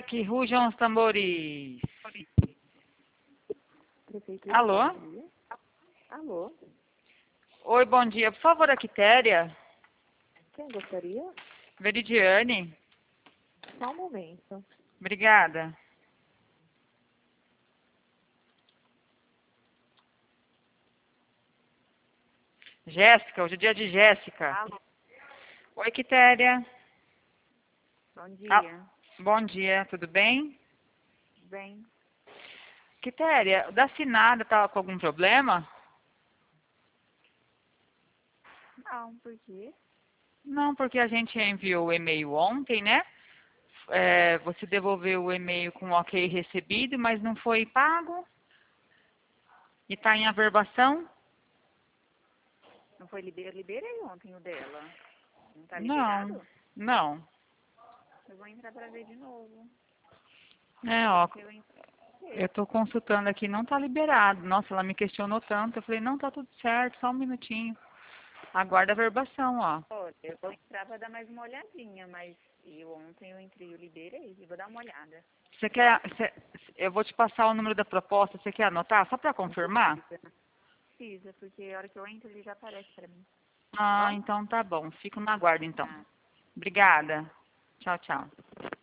que rujam os tambores. Prefeitura. Alô? Bom dia. Alô? Oi, bom dia. Por favor, a Quitéria. Quem gostaria? Veridiane. Só um momento. Obrigada. Jéssica, hoje é dia de Jéssica. Alô? Oi, Quitéria. Bom dia. Bom dia, tudo bem? Bem, Quitéria, o da Sinada estava com algum problema? não, por quê? Não, porque a gente enviou o e-mail ontem, né? Você devolveu o e-mail com ok recebido, mas não foi pago. E está em averbação? Não foi liberado? Eu liberei ontem o dela. Não tá Não, liberado? não. Eu vou entrar pra ver de novo. Ó, Eu entrei. eu estou consultando aqui, não está liberado. Nossa, ela me questionou tanto. Eu falei, não, tá tudo certo, só um minutinho. Aguarda a averbação, ó. Olha, eu vou entrar pra dar mais uma olhadinha, mas ontem eu entrei, eu liberei. Eu vou dar uma olhada. Você quer, eu vou te passar o número da proposta, você quer anotar? Só para confirmar? Precisa, porque a hora que eu entro ele já aparece pra mim. Ah, Bom? então tá bom. Fico na guarda, então. Tá. Obrigada. Tchau, tchau.